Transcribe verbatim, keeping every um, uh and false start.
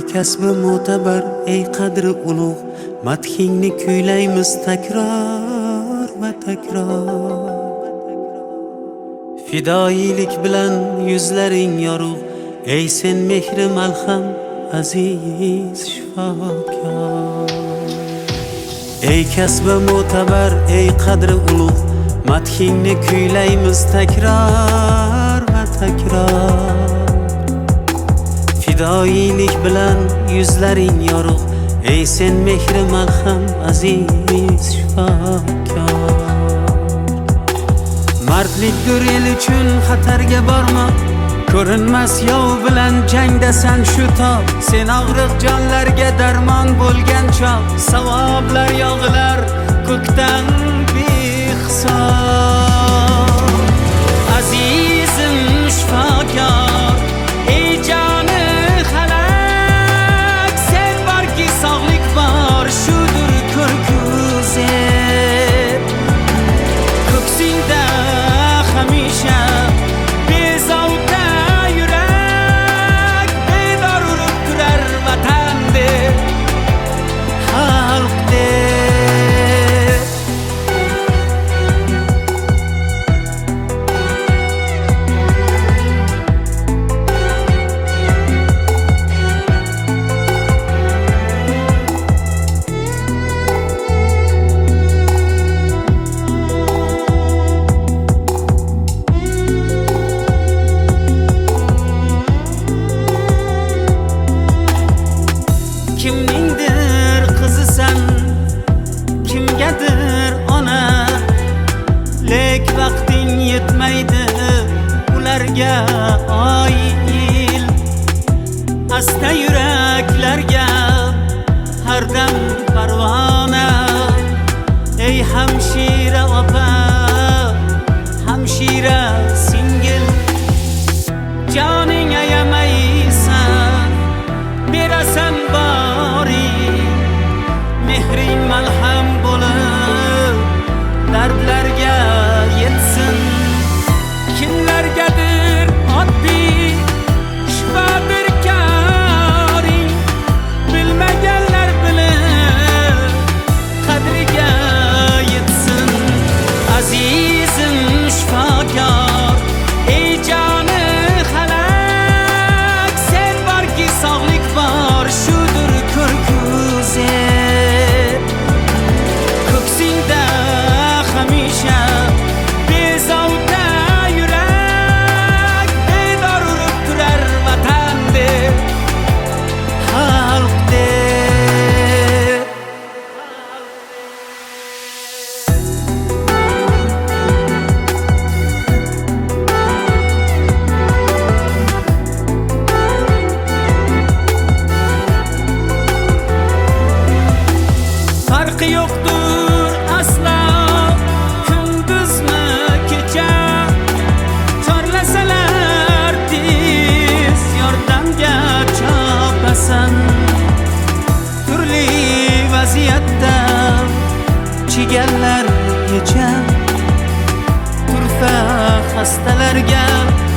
kasbi mo'tabar ey qadri ulug', madhingni kuylaymiz takror va takror. Fidoyilik bilan yuzlaring yorug', ey sen mehri malham aziz shifokor. Ey kasbi mo'tabar ey qadri ulug', madhingni kuylaymiz takror va takror. Fidoyilik bilan yuzlaring yorug', ey sen mehri malham aziz shifokor. Mardlikdir el uchun xatarga borma, ko'rinmas yov bilan jangdasan shu tob. Sen og'riq jonlarga darmon bo'lgan chog', savoblar yog'ilar ko'kdan behisob. Azizim shifokor, ey joni halak, sen borki sog'lik bor, shudir ko'rkuzet. Ko'ksingda hamisha bezovta yurak, bedor urib turar vatan deb, xalq deb. Kimningdir qizisan, kimgadir ona, lek vaqting yetmaydi ularga oy yil. Asta yuraklarga har dam parvona, ey hamshira opa, hamshira singil. Joning ayamaysan, berasan bori, mehring malham bo'lib dardlarga yetsin. Kimlargadir oddiy shifodir koring, bilmaganlar bilib qadriga yetsin. Azizim shifokor, ey joni halak, sen borki sog'lik bor, shudir ko'rkuzet. Ko'ksingda hamisha bezovta yurak, bedor urib turar vatan deb, xalq deb. Farqi yo'qdir aslo kunduzmi kecha, chorlasalar tez yordamga chopasan. Turli vaziyatda chiganlar yecham, turfa xastalarga